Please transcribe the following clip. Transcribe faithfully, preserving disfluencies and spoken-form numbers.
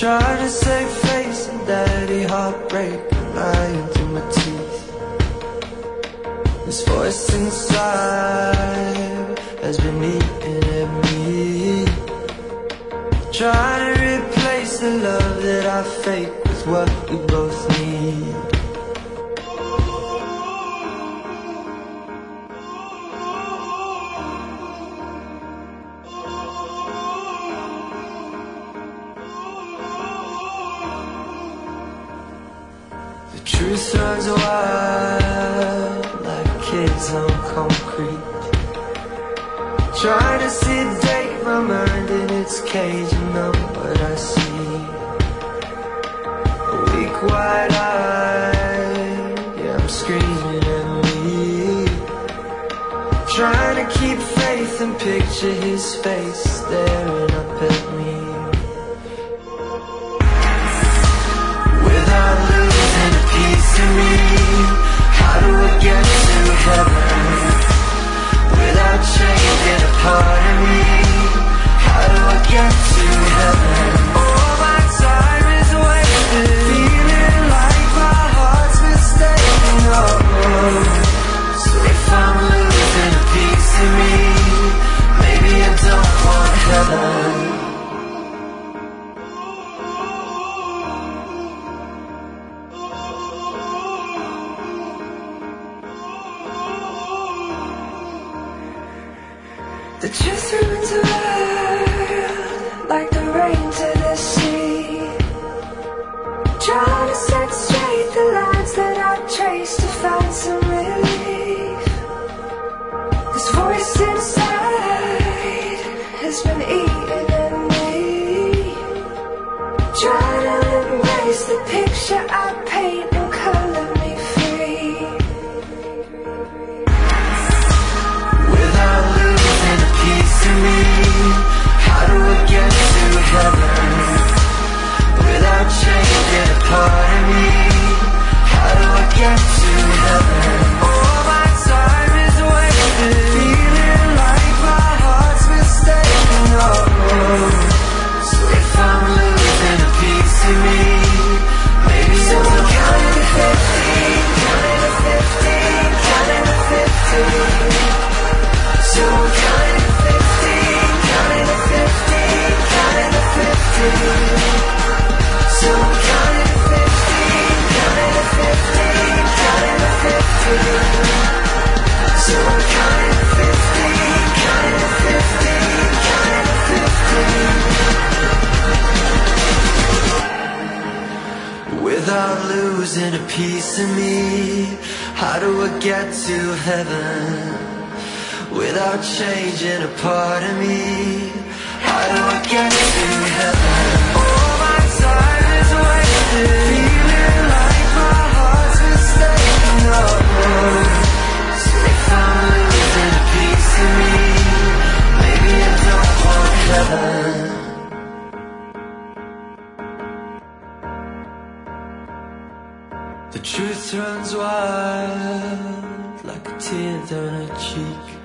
Trying to save face and daddy heartbreak, lying through my teeth. This voice inside has been eating at me, trying to replace the love that I fake with what we both need. The truth runs wild like kids on concrete, trying to sedate my mind in its cage and numb what I see. A weak wide-eyed, yeah, I'm screaming at me, trying to keep faith and picture his face staring up at me. Without losing a piece of me, how do I get to heaven? Without changing a part of me, how do I get to heaven? All my time is wasted, feeling like my heart's mistaken. Oh, so if I'm losing a piece of me, maybe I don't want heaven. The truth runs wild like the rain to the sea, trying to set straight the lines that I traced to find some relief. This voice inside has been eating at me, trying to erase the picture I paint and color me free. Without losing a piece of me, how do I get to heaven? Without changing a part of me, how do I get to heaven? All my time is wasted, feeling like my heart's mistaken. Oh, so if I'm losing a piece of me, maybe so I'm counting to fifteen, counting to fifteen, counting to fifteen. So I'm counting to fifteen, counting to fifteen, counting to fifteen. So I'm counting to fifteen, counting to fifteen, counting to fifteen. So I'm counting to fifteen, counting to fifteen, counting to fifteen. Without losing a piece of me, how do I get to heaven? Without changing a part of me, how do I get to heaven? All my time is wasted, feeling like my heart's mistaken. Oh, so if I'm losing a piece of me, maybe I don't want heaven. The truth runs wild like a tear down her cheek,